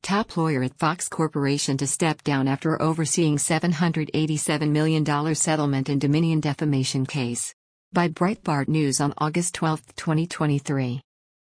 top lawyer at Fox Corporation to step down after overseeing $787 million settlement in Dominion defamation case. By Breitbart News on August 12, 2023.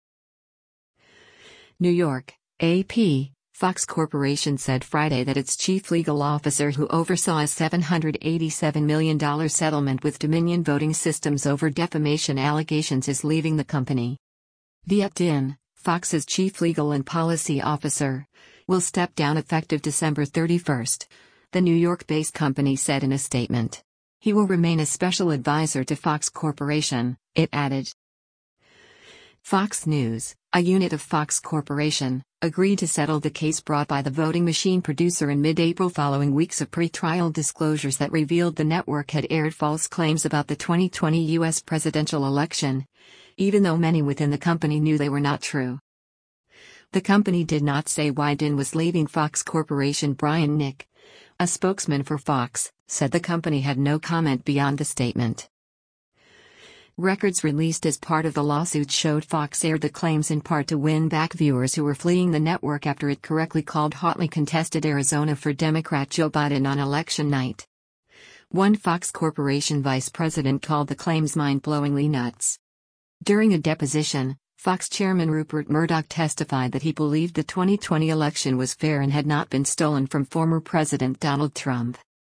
New York, AP. Fox Corporation said Friday that its chief legal officer, who oversaw a $787 million settlement with Dominion Voting Systems over defamation allegations, is leaving the company. Viet Dinh, Fox's chief legal and policy officer, will step down effective December 31, the New York-based company said in a statement. He will remain a special advisor to Fox Corporation, it added. Fox News, a unit of Fox Corporation, agreed to settle the case brought by the voting machine producer in mid-April following weeks of pre-trial disclosures that revealed the network had aired false claims about the 2020 U.S. presidential election, even though many within the company knew they were not true. The company did not say why Dinh was leaving Fox Corporation. Brian Nick, a spokesman for Fox, said the company had no comment beyond the statement. Records released as part of the lawsuit showed Fox aired the claims in part to win back viewers who were fleeing the network after it correctly called hotly contested Arizona for Democrat Joe Biden on election night. One Fox Corporation vice president called the claims mind-blowingly nuts. During a deposition, Fox chairman Rupert Murdoch testified that he believed the 2020 election was fair and had not been stolen from former President Donald Trump.